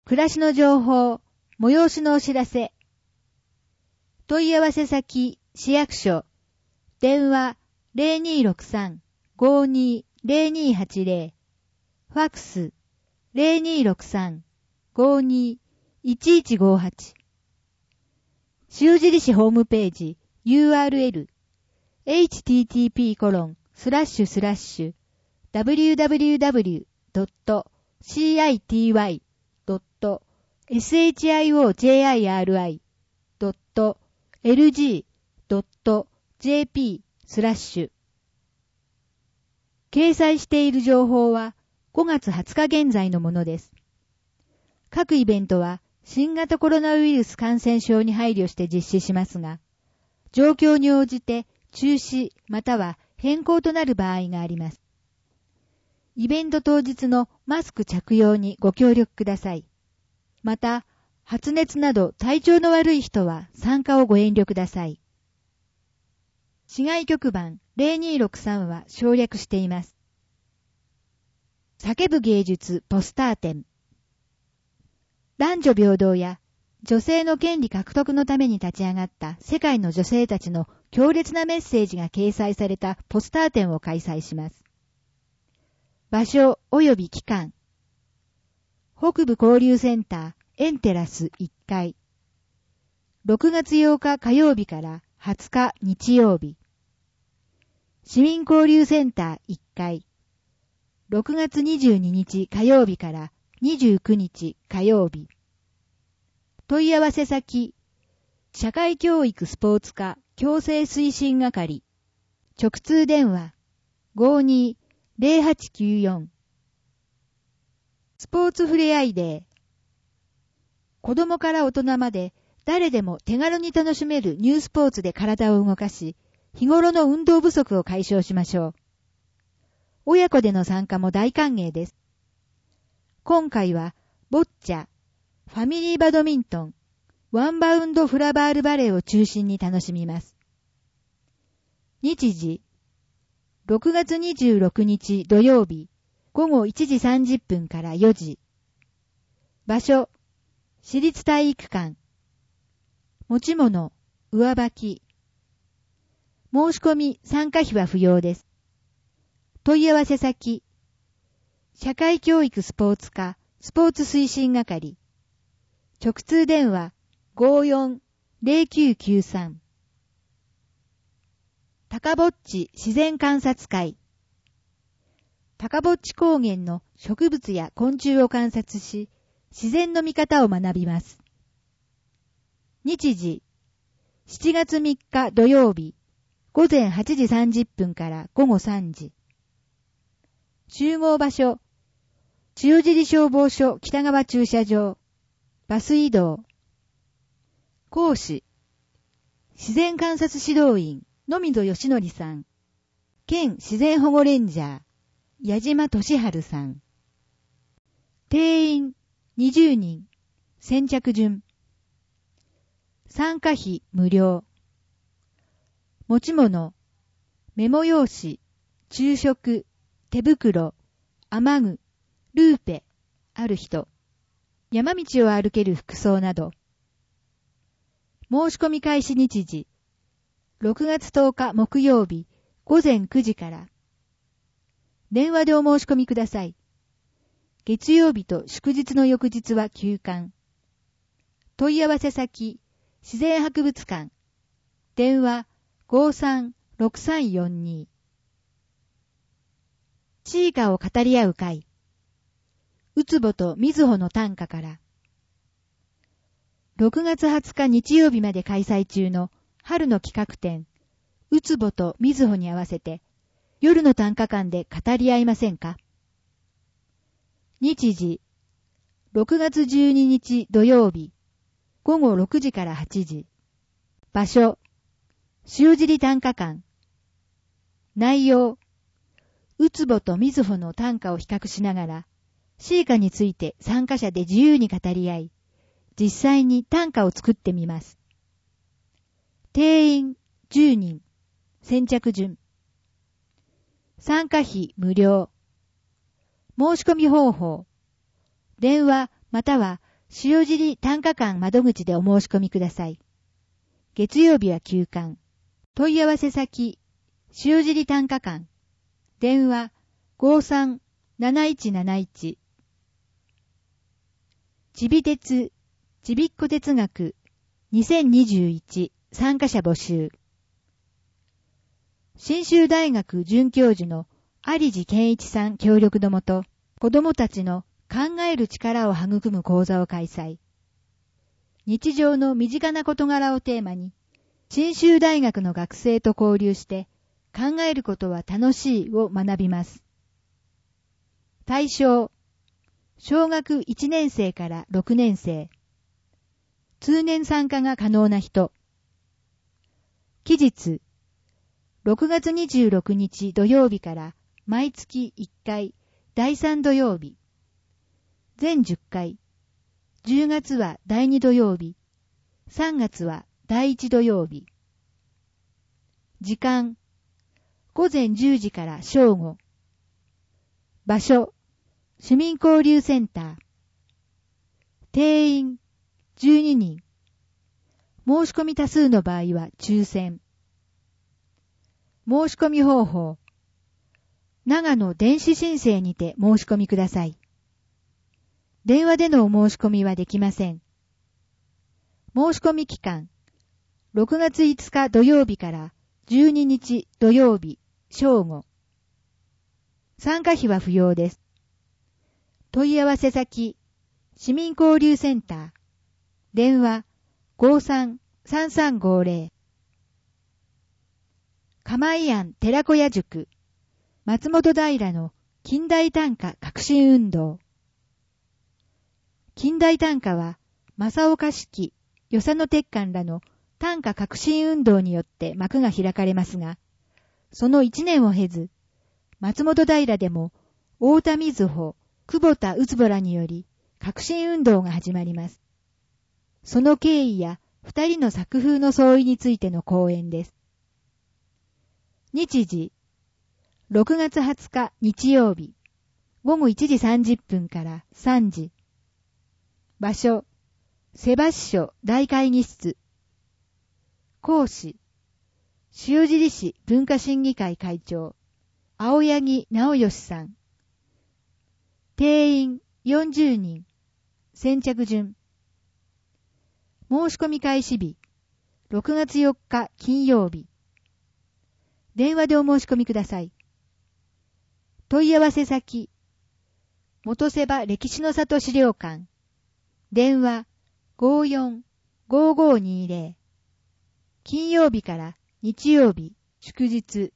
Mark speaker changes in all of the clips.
Speaker 1: 暮らしの情報、催しのお知らせ。問い合わせ先、市役所、電話 0263-520280、ファックス 0263-521158、塩印ホームページ URL http://www.city.shiri.lg.jp/ 掲載している情報は5月20日現在のものです。各イベントは新型コロナウイルス感染症に配慮して実施しますが、状況に応じて中止または変更となる場合があります。イベント当日のマスク着用にご協力ください。また、発熱など体調の悪い人は参加をご遠慮ください。市外局番0263は省略しています。叫ぶ芸術ポスター展。男女平等や女性の権利獲得のために立ち上がった世界の女性たちの強烈なメッセージが掲載されたポスター展を開催します。場所及び期間。北部交流センターエンテラス1階。6月8日火曜日から20日日曜日。市民交流センター1階。6月22日火曜日から29日火曜日。問い合わせ先、社会教育スポーツ科矯正推進係。直通電話 52-0894。スポーツふれあいデー。子供から大人まで誰でも手軽に楽しめるニュースポーツで体を動かし、日頃の運動不足を解消しましょう。親子での参加も大歓迎です。今回はボッチャ、ファミリーバドミントン、ワンバウンドフラバールバレーを中心に楽しみます。日時、6月26日土曜日、午後1時30分から4時。場所、市立体育館。持ち物、上履き。申し込み、参加費は不要です。問い合わせ先、社会教育スポーツ科スポーツ推進係。直通電話 54-0993。高ぼっち自然観察会。高ぼっち高原の植物や昆虫を観察し、自然の見方を学びます。日時、7月3日土曜日、午前8時30分から午後3時。集合場所、塩尻消防署北側駐車場。バス移動。講師、自然観察指導員、野溝義則さん。県自然保護レンジャー、矢島俊治さん。定員20人、先着順。参加費無料。持ち物、メモ用紙、昼食、手袋、雨具、ルーペ、ある人。山道を歩ける服装など。申し込み開始日時、6月10日木曜日午前9時から。電話でお申し込みください。月曜日と祝日の翌日は休館。問い合わせ先、自然博物館。電話 53-6342。シーカを語り合う会。うつぼとみずほの短歌から。6月20日日曜日まで開催中の春の企画展、うつぼとみずほに合わせて、夜の短歌館で語り合いませんか？日時、6月12日土曜日、午後6時から8時。場所、塩尻短歌館。内容、うつぼとみずほの短歌を比較しながら、シーカについて参加者で自由に語り合い、実際に短歌を作ってみます。定員10人、先着順。参加費無料。申し込み方法。電話または塩尻単価館窓口でお申し込みください。月曜日は休館。問い合わせ先、塩尻単価館。電話、53-7171。ちび鉄、ちびっこ哲学、2021参加者募集。信州大学准教授の有地健一さん協力のもと、子どもたちの考える力を育む講座を開催。日常の身近な事柄をテーマに、信州大学の学生と交流して、考えることは楽しいを学びます。対象、小学1年生から6年生。通年参加が可能な人。期日、6月26日土曜日から毎月1回第3土曜日。全10回。10月は第2土曜日。3月は第1土曜日。時間、午前10時から正午。場所、市民交流センター。定員、12人。申し込み多数の場合は抽選。申し込み方法。長野電子申請にて申し込みください。電話でのお申し込みはできません。申し込み期間。6月5日土曜日から12日土曜日正午。参加費は不要です。問い合わせ先、市民交流センター。電話、53-3350。釜井庵寺子屋塾。松本平の近代短歌革新運動。近代短歌は、正岡子規、与謝野鉄幹らの短歌革新運動によって幕が開かれますが、その1年を経ず、松本平でも、大田瑞穂、久保田宇津ぼらにより、革新運動が始まります。その経緯や2人の作風の相違についての講演です。日時、6月20日日曜日、午後1時30分から3時。場所、瀬橋署大会議室。講師、塩尻市文化審議会会長、青柳直義さん。定員40人。先着順。申し込み開始日、6月4日金曜日。電話でお申し込みください。問い合わせ先、元瀬場歴史の里資料館。電話 54-5520。金曜日から日曜日、祝日。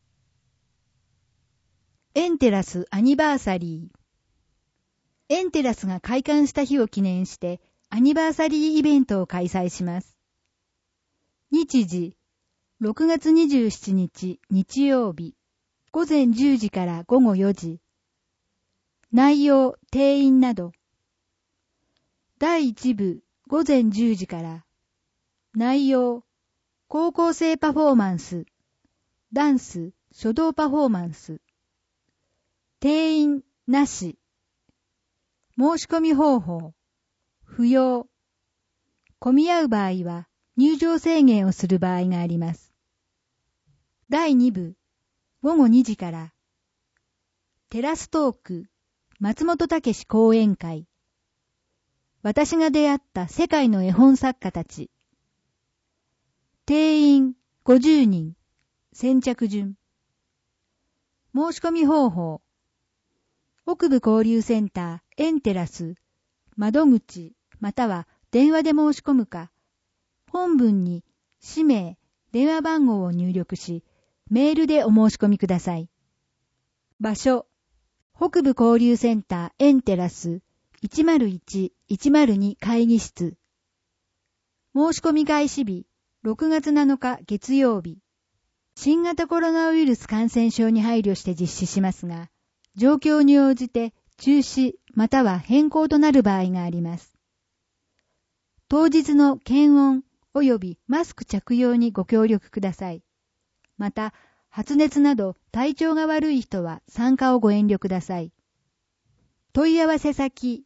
Speaker 1: エンテラスアニバーサリー。エンテラスが開館した日を記念してアニバーサリーイベントを開催します。日時、6月27日日曜日、午前10時から午後4時。内容、定員など。第1部、午前10時から。内容、高校生パフォーマンス、ダンス、書道パフォーマンス。定員、なし。申し込み方法、不要。混み合う場合は入場制限をする場合があります。第2部、午後2時から。テラストーク、松本武史講演会。私が出会った世界の絵本作家たち。定員50人。先着順。申し込み方法。北部交流センターエンテラス窓口または電話で申し込むか、本文に氏名、電話番号を入力し、メールでお申し込みください。場所、北部交流センターエンテラス 101-102 会議室。申し込み開始日、6月7日月曜日。新型コロナウイルス感染症に配慮して実施しますが、状況に応じて中止または変更となる場合があります。当日の検温及びマスク着用にご協力ください。また、発熱など体調が悪い人は参加をご遠慮ください。問い合わせ先、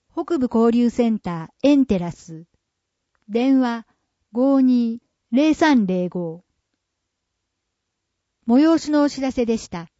Speaker 1: 北部交流センターエンテラス。電話 52-0305。催しのお知らせでした。